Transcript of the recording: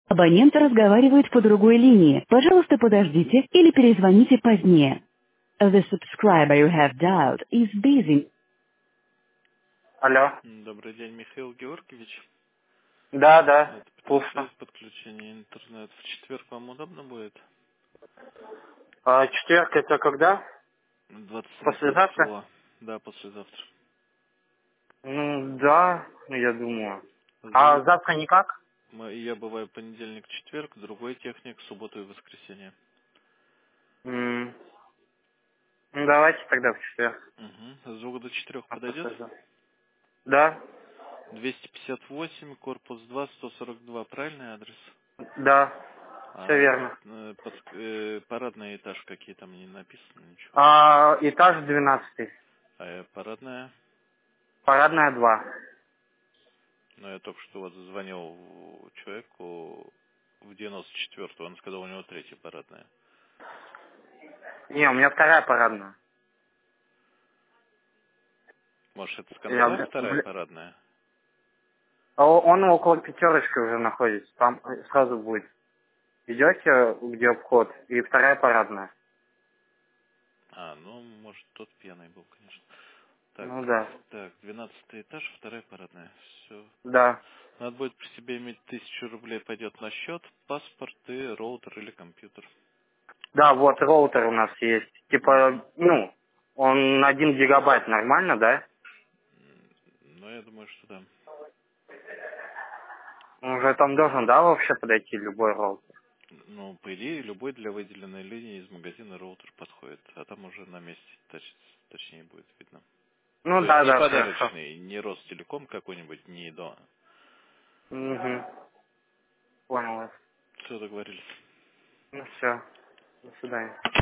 Абонент разговаривает по другой линии. Пожалуйста, подождите или перезвоните позднее. The subscriber you have dialed is busy. Алло. Добрый день, Михаил Георгиевич. Да, да. Это Слушаю. специалист подключения интернет. В четверг вам удобно будет? А четверг это когда? 23 Послезавтра? число. Да, послезавтра. Ну, да, я думаю. А Зовут... завтра никак? Я бываю понедельник, четверг, другой техник, субботу и воскресенье. М, Ну, давайте тогда в четверг. Угу. Звук до 4 А подойдет? послезавтра? Да, 258, корпус 2, 142, правильный адрес? да, все А верно. парадный этаж какие там не написано, ничего. Этаж 12. Парадная? Парадная 2. Ну, я только что вот звонил человеку в 94-ю, он сказал, у него третья парадная. Не, у меня вторая парадная. Может, это Я Скандалар вторая в- парадная? Он около пятерочки уже находится. Там сразу будет. Идете, где вход, и вторая парадная. Ну, может, тот пьяный был, конечно. Так, Ну да. так, 12 этаж, вторая парадная. Все. Да. Надо будет при себе иметь 1000 рублей, пойдет на счет, паспорт и роутер или компьютер. Да, вот роутер у нас есть. Мгм. Типа, он 1 гигабайт нормально, да? Ну, я думаю, что да. Уже там должен, да, вообще подойти любой роутер? Ну, по идее, любой для выделенной линии из магазина роутер подходит, а там уже на месте точнее будет видно. Ну То есть да, не да, хорошо. подарочный, не Ростелеком какой-нибудь, не до. Угу. Понял вас. Все, договорились. Ну все. До свидания.